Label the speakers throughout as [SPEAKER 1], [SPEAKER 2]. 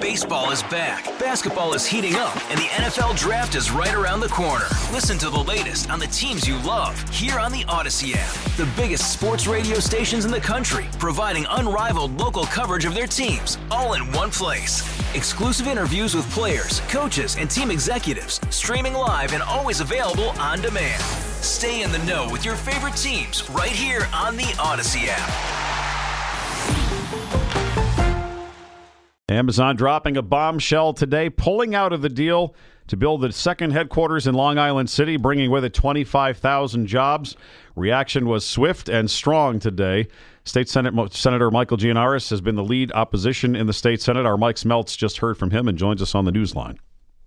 [SPEAKER 1] Baseball is back, basketball is heating up, and the NFL Draft is right around the corner. Listen to the latest on the teams you love here on the Odyssey app. The biggest sports radio stations in the country, providing unrivaled local coverage of their teams, all in one place. Exclusive interviews with players, coaches, and team executives, streaming live and always available on demand. Stay in the know with your favorite teams right here on the Odyssey app.
[SPEAKER 2] Amazon dropping a bombshell today, pulling out of the deal to build the second headquarters in Long Island City, bringing with it 25,000 jobs. Reaction was swift and strong today. State Senator Michael Gianaris has been the lead opposition in the state Senate. Our Mike Smeltz just heard from him and joins us on the Newsline.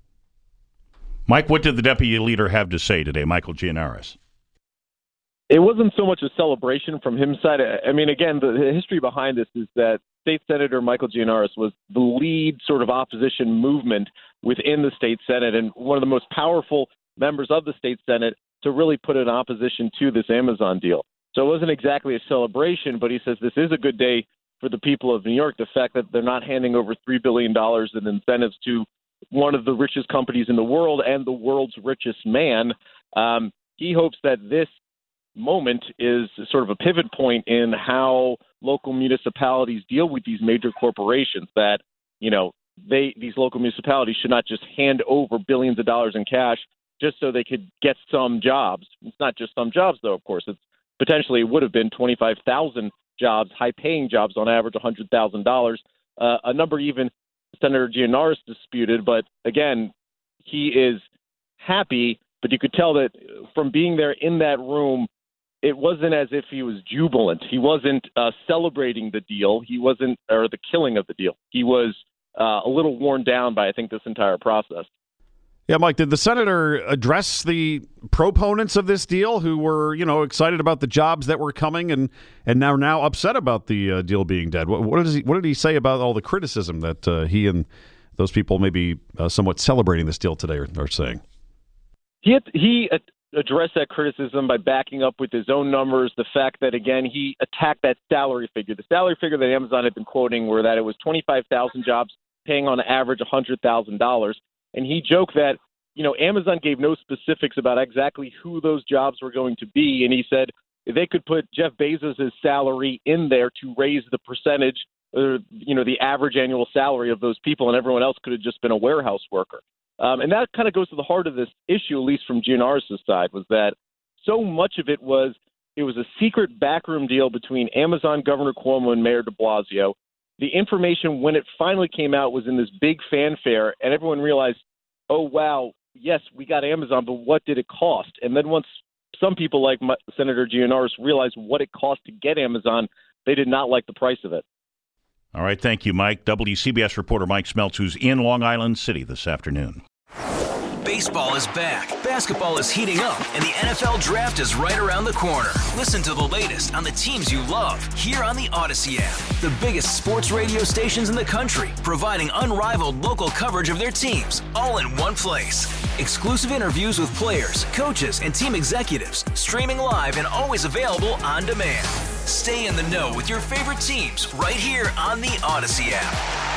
[SPEAKER 3] Mike, what did the deputy leader have to say today, Michael Gianaris?
[SPEAKER 4] It wasn't so much a celebration from his side. I mean, again, the history behind this is that State Senator Michael Gianaris was the lead sort of opposition movement within the state Senate and one of the most powerful members of the state Senate to really put an opposition to this Amazon deal. So it wasn't exactly a celebration, but he says this is a good day for the people of New York. The fact that they're not handing over $3 billion in incentives to one of the richest companies in the world and the world's richest man. He hopes that this moment is sort of a pivot point in how local municipalities deal with these major corporations, that, you know, these local municipalities should not just hand over billions of dollars in cash just so they could get some jobs. It's not just some jobs, though, of course. It's potentially it would have been 25,000 jobs, high-paying jobs on average, $100,000. A number even Senator Gianaris disputed, but again, he is happy, but you could tell that from being there in that room, it wasn't as if he was jubilant. He wasn't celebrating the deal. He wasn't, or the killing of the deal. He was a little worn down by, I think, this entire process.
[SPEAKER 2] Yeah, Mike, did the senator address the proponents of this deal who were, you know, excited about the jobs that were coming and now upset about the deal being dead? What did he say about all the criticism that he and those people maybe somewhat celebrating this deal today are saying?
[SPEAKER 4] He addressed that criticism by backing up with his own numbers. The fact that, again, he attacked that salary figure. The salary figure that Amazon had been quoting were that it was 25,000 jobs paying on average $100,000. And he joked that, you know, Amazon gave no specifics about exactly who those jobs were going to be. And he said they could put Jeff Bezos' salary in there to raise the percentage, or, you know, the average annual salary of those people, and everyone else could have just been a warehouse worker. And that kind of goes to the heart of this issue, at least from Gianaris' side, was that so much of it was a secret backroom deal between Amazon, Governor Cuomo, and Mayor de Blasio. The information, when it finally came out, was in this big fanfare, and everyone realized, oh, wow, yes, we got Amazon, but what did it cost? And then once some people like Senator Gianaris realized what it cost to get Amazon, they did not like the price of it.
[SPEAKER 3] All right, thank you, Mike. WCBS reporter Mike Smeltz, who's in Long Island City this afternoon.
[SPEAKER 1] Baseball is back, basketball is heating up, and the NFL Draft is right around the corner. Listen to the latest on the teams you love here on the Odyssey app. The biggest sports radio stations in the country, providing unrivaled local coverage of their teams, all in one place. Exclusive interviews with players, coaches, and team executives, streaming live and always available on demand. Stay in the know with your favorite teams right here on the Odyssey app.